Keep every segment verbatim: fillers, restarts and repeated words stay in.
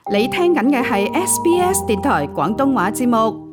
你聽緊嘅係 S B S 電台廣東話節目，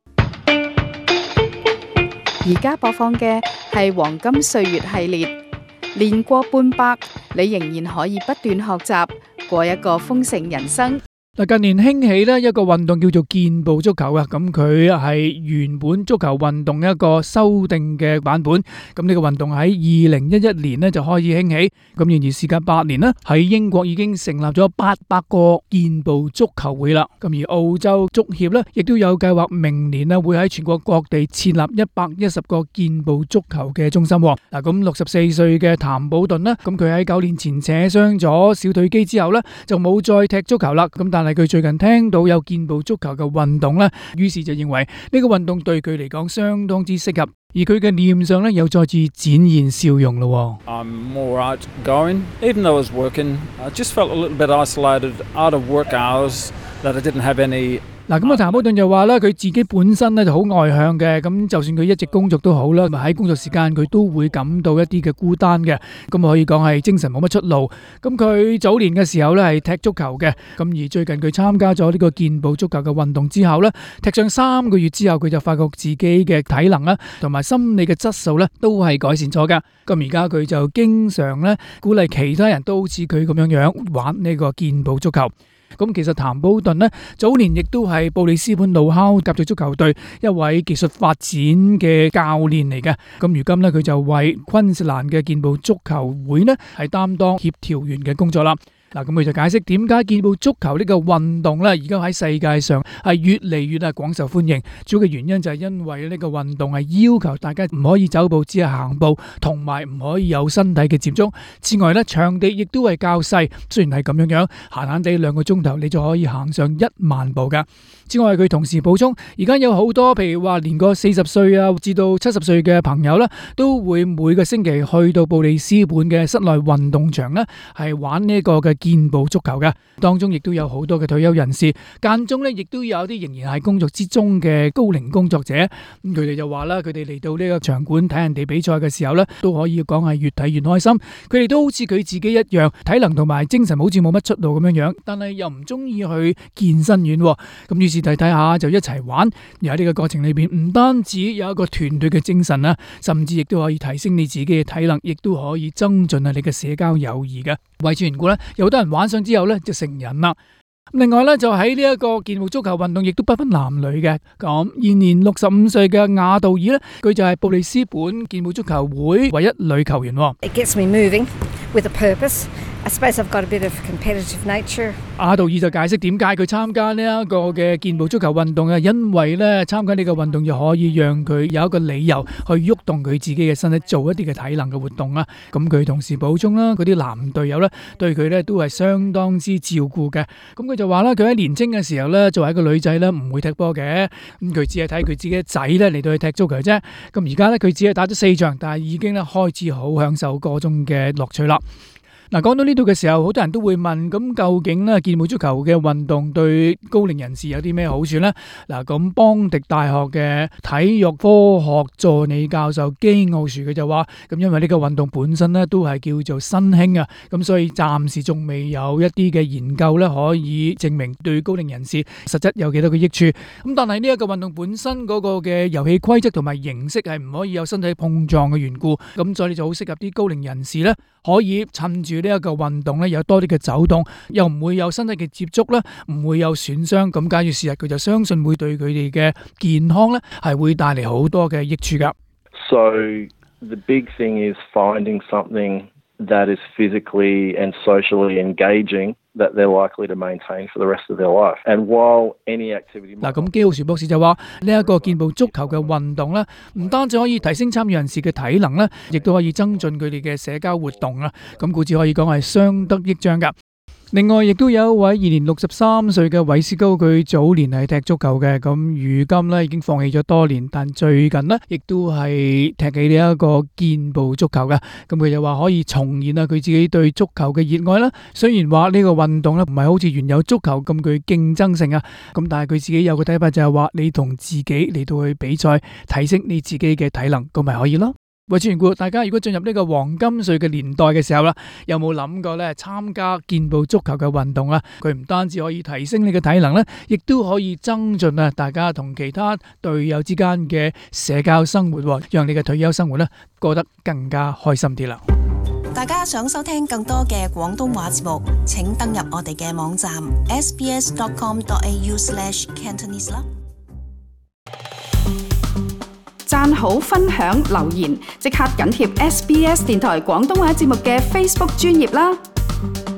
而家播放嘅係黃金歲月系列，年過半百，你仍然可以不斷學習，過一個豐盛人生。 嗱，近年興起咧一個運動叫做健步足球啊，咁佢係原本足球運動一個修訂嘅版本。咁呢個運動喺二零一一年咧就開始興起，咁然而時隔八年咧，喺英國已經成立咗八百個健步足球會啦。咁而澳洲足協咧亦都有計劃明年咧會喺全國各地設立一百一十個健步足球嘅中心。嗱，咁六十四歲嘅譚寶頓咧，咁佢喺九年前扯傷咗小腿肌之後咧，就冇再踢足球啦。咁但係佢最近聽到有健步足球嘅運動咧，於是就認為呢個運動對佢嚟講相當之適合，而佢嘅臉上咧又再次展現笑容咯。 I'm more outgoing, even though I was working. I just felt a little bit isolated out of work hours that I didn't have any. 嗱，咁啊，譚寶頓就話咧，佢自己本身咧就好外向嘅，咁就算佢一直工作都好啦，喺工作時間佢都會感到一啲嘅孤單嘅，咁可以講係精神冇乜出路。咁佢早年嘅時候咧係踢足球嘅，咁而最近佢參加咗呢個健步足球嘅運動之後咧，踢上三個月之後，佢就發覺自己嘅體能啦，同埋心理嘅質素咧都係改善咗噶。咁而家佢就經常咧鼓勵其他人都好似佢咁樣樣玩呢個健步足球。咁其實譚寶頓呢，早年亦都係布里斯本怒敲甲組足球隊一位技術發展嘅教練嚟嘅。咁如今呢，佢就為昆士蘭嘅健步足球會呢係擔當協調員嘅工作啦。嗱，咁佢就解釋點解健步足球呢個運動咧，而家喺世界上係越嚟越係廣受歡迎。主要嘅原因就係因為呢個運動係要求大家唔可以走步，只係行步，同埋唔可以有身體嘅接觸。此外咧，場地亦都係較細，雖然係咁樣樣，閒閒地兩個鐘頭你就可以行上一萬步噶。之外，佢同時補充，而家有好多譬如話年過四十歲啊，至到七十歲嘅朋友咧，都會每個星期去到布里斯本嘅室內運動場咧，係玩呢個嘅健步足球嘅。當中亦都有好多嘅退休人士，間中咧亦都有啲仍然係工作之中嘅高齡工作者。咁佢哋就話啦，佢哋嚟到呢個場館睇人哋比賽嘅時候咧，都可以講係越睇越開心。佢哋都好似佢自己一樣，體能同埋精神好似冇乜出路咁樣樣，但係又唔中意去健身院。咁於是睇睇下就一齊玩。而喺呢個過程裏邊，唔單止有一個團隊嘅精神啦，甚至亦都可以提升你自己嘅體能，亦都可以增進啊你嘅社交友誼嘅。為此緣故咧，有好多人玩上之後咧就成癮啦。另外咧，就喺呢一個健步足球運動亦都不分男女嘅。咁現年六十五歲嘅亞道爾咧，佢就係布里斯本健步足球會唯一女球員。 It gets me moving with a purpose. I suppose I've got a bit of competitive nature. 阿道爾就解釋點解佢參加呢一個嘅健步足球運動啊，因為咧參加呢個運動就可以讓佢有一個理由去喐動佢自己嘅身體，做一啲嘅體能嘅活動啦。咁佢同時補充啦，嗰啲男隊友咧對佢咧都係相當之照顧嘅。咁佢就話啦，佢喺年青嘅時候咧，作為一個女仔咧唔會踢波嘅，咁佢只係睇佢自己嘅仔咧嚟到去踢足球啫。咁而家咧佢只係打咗四場，但係已經咧開始好享受個中嘅樂趣啦。嗱，講到呢度嘅時候，好多人都會問，咁究竟咧健步足球嘅運動對高齡人士有啲咩好處呢？嗱，咁邦迪大學嘅體育科學助理教授基奧殊佢就話，咁因為呢個運動本身咧都係叫做新興啊，咁所以暫時仲未有一啲嘅研究咧可以證明對高齡人士實質有幾多個益處。咁但係呢一個運動本身嗰個嘅遊戲規則同埋形式係唔可以有身體碰撞嘅緣故，咁所以就好適合啲高齡人士咧，可以趁住呢一個運動咧有多啲嘅走動，又唔會有身體嘅接觸啦，唔會有損傷。咁假如事實佢就相信會對佢哋嘅健康咧係會帶嚟好多嘅益處噶。 So the big thing is finding something that is physically and socially engaging that they're likely to maintain for the rest of their life. And while any activity 嗱，咁基奧殊博士就話呢一個健步足球嘅運動咧，唔單止可以提升參與人士嘅體能咧，亦都可以增進佢哋嘅社交活動啦。咁故此可以講係相得益彰噶。另外，亦都有一位現年六十三歲嘅韋斯高，佢早年係踢足球嘅，咁如今咧已經放棄咗多年，但最近呢亦都係踢起呢一個健步足球嘅。咁佢就話可以重現啊佢自己對足球嘅熱愛啦。雖然話呢個運動咧唔係好似原有足球咁具競爭性啊，咁但係佢自己有個睇法就係話，你同自己嚟到去比賽，提升你自己嘅體能，咁咪可以咯。 喂，主持大家如果進入呢個黃金歲嘅年代嘅時候啦，有冇諗過咧參加健步足球嘅運動啊？佢唔單止可以提升你嘅體能咧，亦都可以增進啊大家同其他隊友之間嘅社交生活，讓你嘅退休生活咧過得更加開心啲啦。 大家想收聽更多嘅廣東話節目，請登入我哋嘅網站 s b s dot com dot a u slash cantonese 啦。 讚好、分享、留言，即刻緊貼 S B S 電台廣東話節目嘅 Facebook 專頁啦！